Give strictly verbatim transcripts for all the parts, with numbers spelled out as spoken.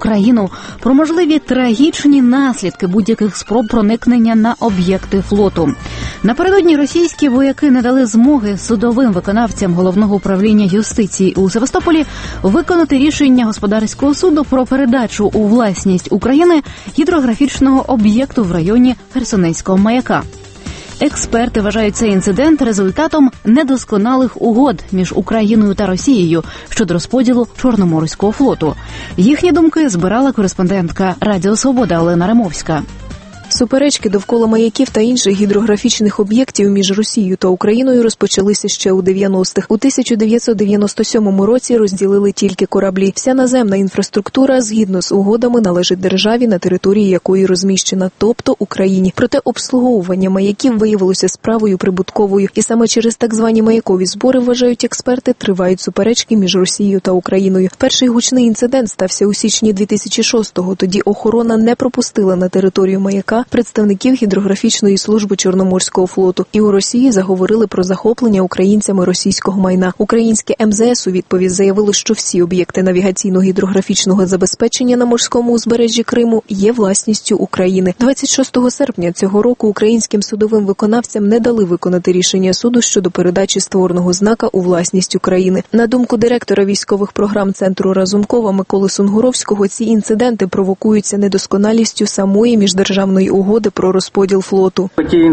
Україну, про можливі трагічні наслідки будь-яких спроб проникнення на об'єкти флоту. Напередодні російські вояки не дали змоги судовим виконавцям Головного управління юстиції у Севастополі виконати рішення господарського суду про передачу у власність України гідрографічного об'єкту в районі Херсонеського маяка. Експерти вважають цей інцидент результатом недосконалих угод між Україною та Росією щодо розподілу Чорноморського флоту. Їхні думки збирала кореспондентка Радіо Свобода Олена Римовська. Суперечки довкола маяків та інших гідрографічних об'єктів між Росією та Україною розпочалися ще у дев'яностих. У тисяча дев'ятсот дев'яносто сьомому році розділили тільки кораблі. Вся наземна інфраструктура, згідно з угодами, належить державі, на території якої розміщена, тобто Україні. Проте обслуговування маяків виявилося справою прибутковою. І саме через так звані маякові збори, вважають експерти, тривають суперечки між Росією та Україною. Перший гучний інцидент стався у січні дві тисячі шостого. Тоді охорона не пропустила на територію маяка представників гідрографічної служби Чорноморського флоту. І у Росії заговорили про захоплення українцями російського майна. Українське ем зе ес у відповідь заявило, що всі об'єкти навігаційно-гідрографічного забезпечення на морському узбережжі Криму є власністю України. двадцять шостого серпня цього року українським судовим виконавцям не дали виконати рішення суду щодо передачі створного знака у власність України. На думку директора військових програм Центру Разумкова Миколи Сунгуровського, ці інциденти провокуються недосконалістю самої міждержавної угоди про розподіл флоту.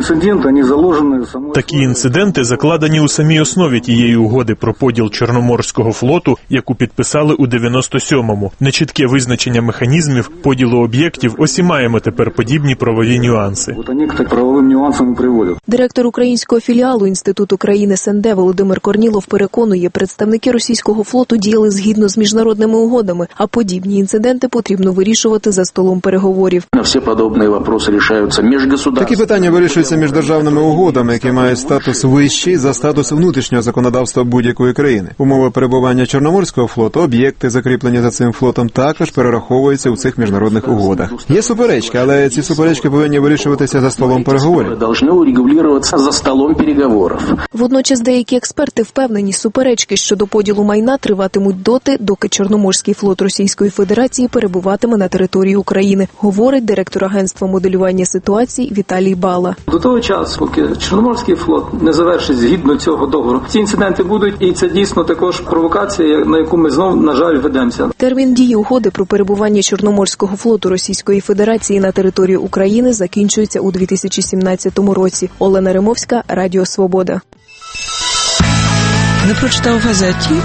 Такі інциденти закладені у самій основі тієї угоди про поділ Чорноморського флоту, яку підписали у дев'яносто сьомому. Нечітке визначення механізмів поділу об'єктів, ось і маємо тепер подібні правові нюанси. Директор українського філіалу Інституту країн ес ен де Володимир Корнілов переконує, представники російського флоту діяли згідно з міжнародними угодами, а подібні інциденти потрібно вирішувати за столом переговорів. Такі питання вирішуються міждержавними угодами, які мають статус вищий за статус внутрішнього законодавства будь-якої країни. Умови перебування Чорноморського флоту, об'єкти, закріплені за цим флотом, також перераховуються у цих міжнародних угодах. Є суперечки, але ці суперечки повинні вирішуватися за столом переговорів. Водночас деякі експерти впевнені, суперечки щодо поділу майна триватимуть доти, доки Чорноморський флот Російської Федерації перебуватиме на території України, говорить директор агентства моделювання ситуацій Віталій Бала. До того часу, поки Чорноморський флот не завершить згідно цього договору, ці інциденти будуть, і це дійсно також провокація, на яку ми знов, на жаль, ведемося. Термін дії угоди про перебування Чорноморського флоту Російської Федерації на території України закінчується у дві тисячі сімнадцятому році. Олена Римовська, Радіо Свобода. Не прочитав в газеті?